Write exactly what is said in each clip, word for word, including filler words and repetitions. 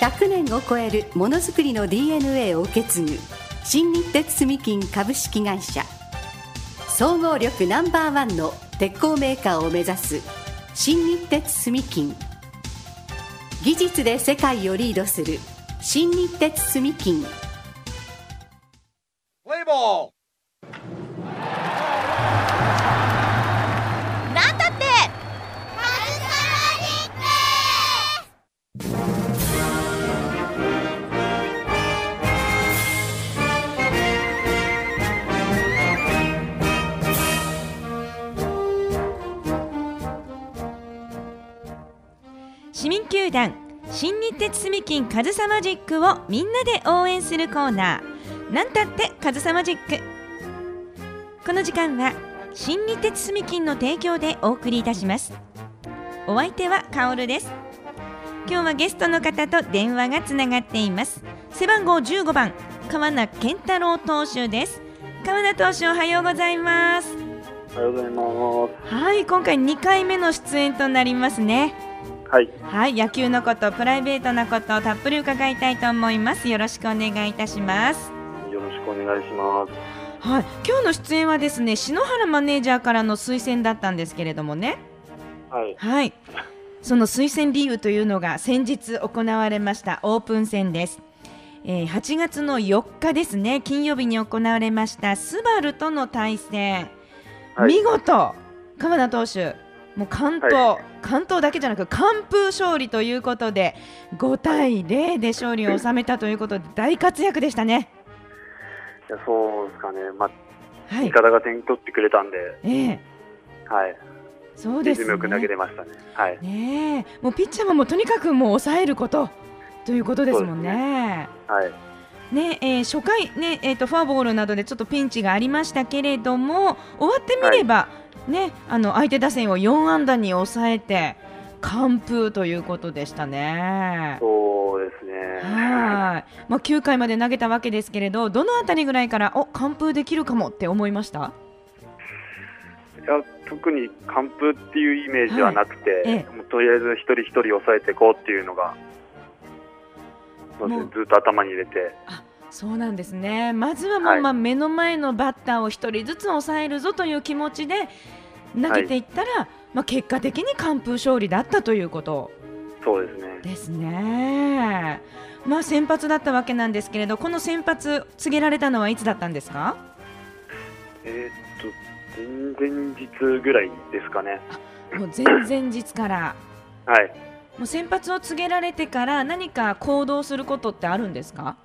ひゃくねんを超えるものづくりの ディーエヌエー を受け継ぐ新日鉄住金株式会社、総合力ナンバーワンの鉄鋼メーカーを目指す新日鉄住金、技術で世界をリードする新日鉄住金。 プレイボール。 なんだって市民球団新日鉄住金カズサマジックをみんなで応援するコーナー、なんたってカズサマジック。この時間は新日鉄住金の提供でお送りいたします。お相手はカオルです。今日はゲストの方と電話がつながっています。背番号じゅうごばん、川名健太郎投手です。川名投手、おはようございます。 おはようございます。 はい、今回にかいめの出演となりますね。 はい、 はい、野球のこと、プライベートなことをたっぷり伺いたいと思います。よろしくお願いいたします。 よろしくお願いします。 はい、今日の出演はですね、篠原マネージャーからの推薦だったんですけれどもね。 はい、 はい、その推薦理由というのが先日行われましたオープン戦です。えー、はちがつのよっかですね、金曜日に行われましたスバルとの対戦、はい、見事川名投手、もう完投、はい、完投だけじゃなく完封勝利ということでごたいゼロで勝利を収めたということで大活躍でしたね。 いや、そうですかね、まあはい、 味方が点取ってくれたんで、 えーはい、 そうですね、 リズムよく投げれましたね。はい、 ねえ、もうピッチャーももうとにかくもう抑えることということですもんね。 ね、はいねえー、初回、ねえー、とフォアボールなどでちょっとピンチがありましたけれども、終わってみれば、はいね、あの相手打線をよんあんだに抑えて完封ということでしたね。 そうですね。 はい、まあ、きゅうかいまで投げたわけですけれど、どのあたりぐらいからお完封できるかもって思いました？ いや、特に完封っていうイメージはなくて、はい、ええ、もうとりあえず一人一人抑えていこうっていうのがずっと頭に入れて。 あ、そうなんですね。まずはもう、はい、まあ、目の前のバッターを一人ずつ抑えるぞという気持ちで投げていったら、はい、まあ、結果的に完封勝利だったということそうですね。 ですね。まあ、先発だったわけなんですけれど、この先発告げられたのはいつだったんですか？ えー、っと前々日ぐらいですかね。 あ、もう前々日からはい、 もう先発を告げられてから何か行動することってあるんですか？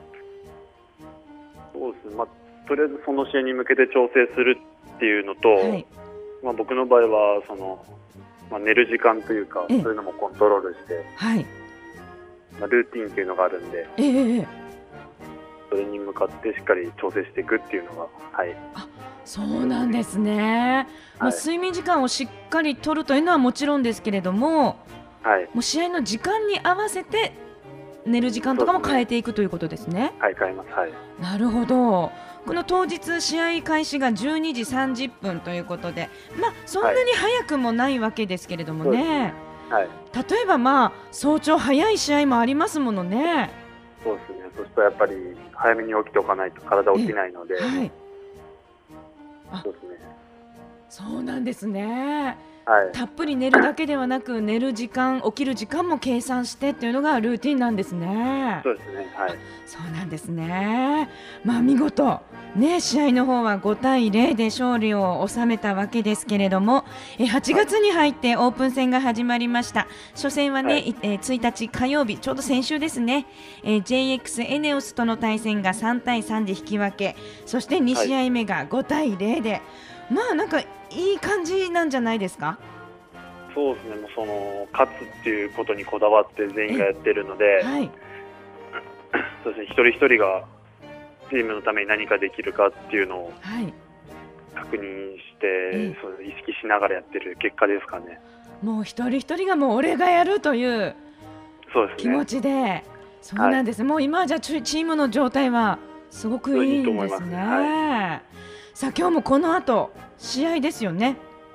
そうですね、まあ、とりあえずその試合に向けて調整するっていうのと、はい、まあ、僕の場合はその、まあ、寝る時間というか、そういうのもコントロールして、 はい、まあ、ルーティンっていうのがあるんで、 えー、 それに向かってしっかり調整していくっていうのが、はい、 あ、そうなんですね。はい、まあ、睡眠時間をしっかりとるというのはもちろんですけれども、はい、もう試合の時間に合わせて寝る時間とかも変えていくということですね。 はい、変えます。はい、 なるほど。この当日試合開始がじゅうにじさんじゅっぷんということで、まあ、そんなに早くもないわけですけれどもね、はい、例えば、まあ、早朝早い試合もありますものね。 そうですね。そしたらやっぱり早めに起きておかないと体起きないので、はい、 あ、 そうですね。 そうなんですね。 はい、 たっぷり寝るだけではなく、寝る時間、起きる時間も計算してっていうのがルーティンなんですね。 そうですね。はい、 そうなんですね。まあ、見事ね、試合の方はごたいゼロで勝利を収めたわけですけれども、えはちがつに入ってオープン戦が始まりました。初戦はね、はい、えー、ついたち火曜日、ちょうど先週ですね、えー、ジェイエックス エネオスとの対戦がさんたいさんで引き分け、そしてにしあいめがごたいゼロで、まあ、なんかいい感じなんじゃないですか？ そうですね。もうその勝つっていうことにこだわって全員がやってるので、はい、そうですね、一人一人がチームのために何かできるかっていうのを確認して、はい、そう意識しながらやってる結果ですかね。 もう一人一人がもう俺がやるという気持ちで、そうなんです、はい、もう今じゃチームの状態はすごくいいんですね。はい、さあ今日もこの後試合ですよね。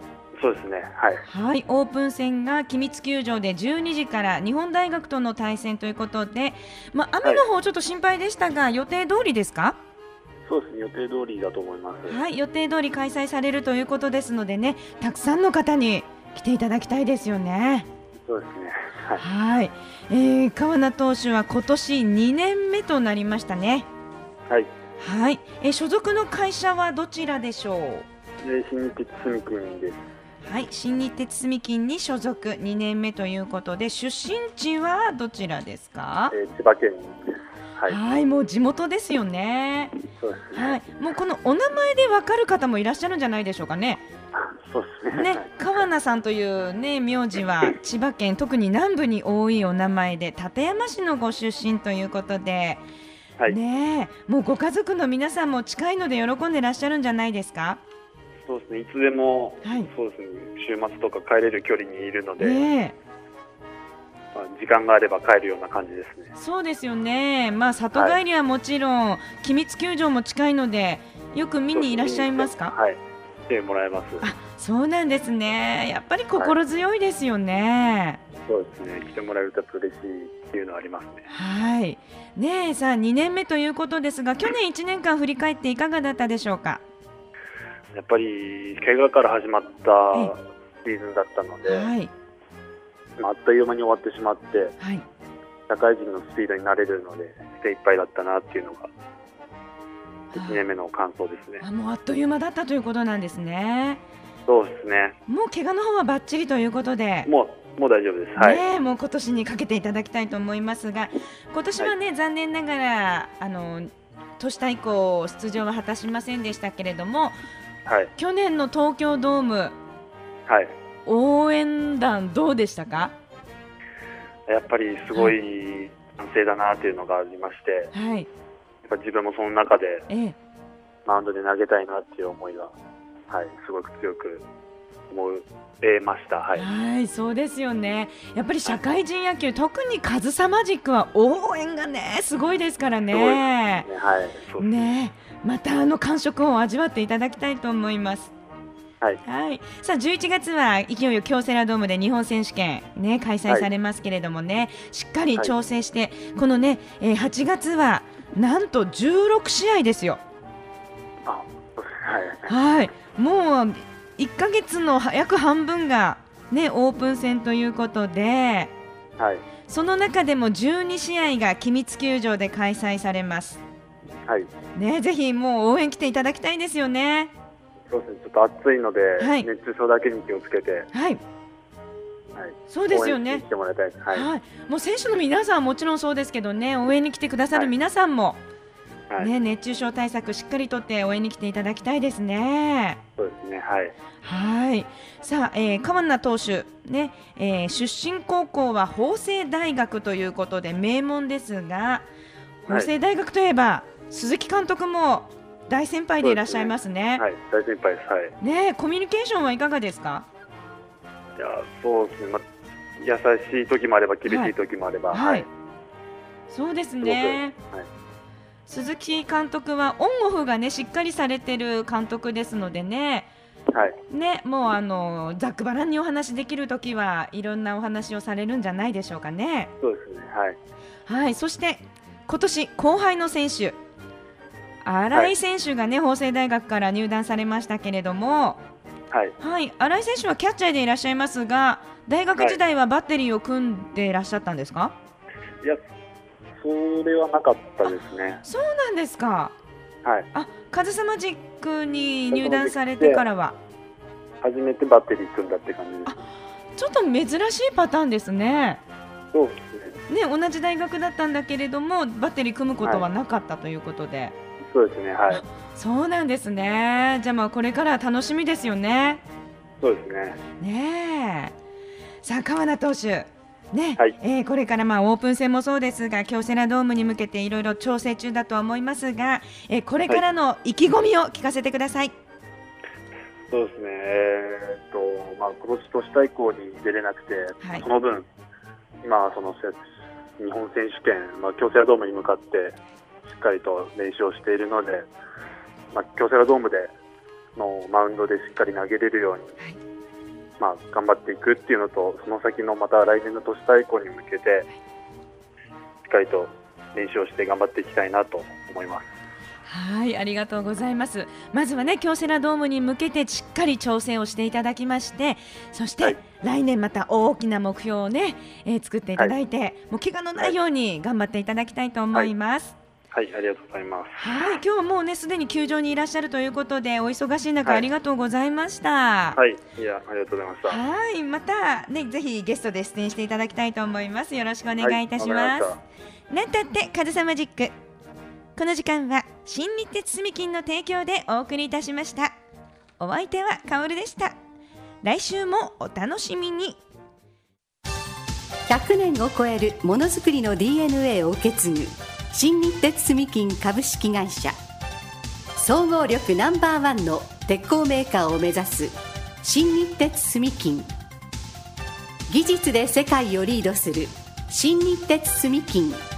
そうですね、はい、 はい、オープン戦が君津球場でじゅうにじから日本大学との対戦ということで、まあ、雨の方ちょっと心配でしたが、はい、予定通りですか？ そうですね、予定通りだと思います。 はい、予定通り開催されるということですのでね、たくさんの方に来ていただきたいですよね。 そうですね、はい、 はい、えー、川名投手は今年にねんめとなりましたね。 はい、 はい、えー、所属の会社はどちらでしょう？ えー、新日鉄住金です。 はい、新日鉄住金に所属にねんめということで、出身地はどちらですか？ えー、千葉県です。はい、 はい、もう地元ですよね。 そうですね、 はい、もうこのお名前でわかる方もいらっしゃるんじゃないでしょうかね。 そうですね。 ね、川名さんというね名字は千葉県特に南部に多いお名前で、館山市のご出身ということで、はい、ね、もうご家族の皆さんも近いので喜んでらっしゃるんじゃないですか？ そうですね、いつでも、はい、そうですね、週末とか帰れる距離にいるので、ね、まあ、時間があれば帰るような感じですね。 そうですよね、まあ、里帰りはもちろん、はい、君津球場も近いのでよく見にいらっしゃいますか？ はい、来てもらえます。 あ、そうなんですね、やっぱり心強いですよね。 はい、そうですね、来てもらえると嬉しいっていうのはありますね。 はい、ねえ、さあにねんめということですが、去年いちねんかん振り返っていかがだったでしょうか？ やっぱり怪我から始まったシーズンだったので、はい、まあ、あっという間に終わってしまって、はい、社会人のスピードになれるので精一杯だったなっていうのがいちねんめの感想ですね。 あ、もうあっという間だったということなんですね。 そうですね、 もう怪我の方はバッチリということで、 もうもう大丈夫です。はい、 ね、もう今年にかけていただきたいと思いますが、今年はね、はい、残念ながらあの都市対抗出場は果たしませんでしたけれども、はい、去年の東京ドーム、はい、応援団どうでしたか？ やっぱりすごい歓声だなというのがありまして、はい、やっぱ自分もその中で、ええ、マウンドで投げたいなっていう思いが、はい、すごく強く思えました。はい、 はい、そうですよね。やっぱり社会人野球、はい、特に上総マジックは応援がねすごいですからね。 すごいですね。はい、そうですね。 またあの感触を味わっていただきたいと思います。はい、はい、さあじゅういちがつは勢いよ京セラドームで日本選手権、ね、開催されますけれどもね、はい、しっかり調整して、はい、このね、えー、はちがつはなんとじゅうろくしあいですよ。 あ、 はい、はい、もういっかげつの約半分が、ね、オープン戦ということで、はい、その中でもじゅうにしあいが君津球場で開催されます。はい、ね、ぜひもう応援来ていただきたいですよね。 そうですね、ちょっと暑いので、はい、熱中症だけに気をつけて、はいはい、 そうですよね。 応援に来てもらいたいです。はいはい、 もう選手の皆さんはもちろんそうですけどね、応援に来てくださる皆さんも、はいね、熱中症対策しっかりとって応援に来ていただきたいですね。 そうですね、はい、 はい、さあ、えー、川名投手、ね、えー、出身高校は法政大学ということで名門ですが、法政大学といえば、はい、鈴木監督も大先輩でいらっしゃいますね。 はい、大先輩です。はい。 ね、コミュニケーションはいかがですか？ いや、そうですね、ま、優しい時もあれば厳しい時もあれば、はいはい、 そうですね。はい、鈴木監督はオンオフがねしっかりされてる監督ですのでね。はい。ね、もうあのざっくばらんにお話できる時はいろんなお話をされるんじゃないでしょうかね。 そうですね。はい。 はい、そして今年後輩の選手。新井選手がね、はい、法政大学から入団されましたけれども、はいはい、新井選手はキャッチャーでいらっしゃいますが、大学時代はバッテリーを組んでいらっしゃったんですか？ いや、それはなかったですね。 そうなんですか。 はい、 あ、カズサマジックに入団されてからは初めてバッテリー組んだって感じです。 あ、ちょっと珍しいパターンですね。 そうですね。 ね、同じ大学だったんだけれどもバッテリー組むことはなかったということで、はい、 そうですね。はい。 そうなんですね。じゃあまあこれから楽しみですよね。 そうですね。 ねえ。さあ川名投手、ね、 はい、 えー、これからまあオープン戦もそうですが、京セラドームに向けていろいろ調整中だとは思いますが、えー、これからの意気込みを聞かせてください。はい、 そうですね。えー、っとまあ今年都市対抗に出れなくて、はい、その分今はその日本選手権、まあ京セラドームに向かってしっかりと練習をしているので、まあ、京セラドームでのマウンドでしっかり投げれるように、はい、 まあ、頑張っていくっていうのと、その先のまた来年の都市対抗に向けてしっかりと練習をして頑張っていきたいなと思います。 はい、ありがとうございます。まずはね、京セラドームに向けてしっかり調整をしていただきまして、そして、はい、来年また大きな目標をね、えー、作っていただいて、はい、もう怪我のないように頑張っていただきたいと思います。 はい、はい、ありがとうございます。 はい、今日はもうねすでに球場にいらっしゃるということで、お忙しい中、はい、ありがとうございました。 はい、いや、ありがとうございました。 はい、またね、ぜひゲストで出演していただきたいと思います。よろしくお願いいたします。はい、なんたってカズサマジック、この時間は新日鉄住金の提供でお送りいたしました。お相手はカオルでした。来週もお楽しみに。 ひゃくねんを超えるものづくりの ディーエヌエー を受け継ぐ新日鉄住金株式会社、総合力ナンバーワンの鉄鋼メーカーを目指す新日鉄住金、技術で世界をリードする新日鉄住金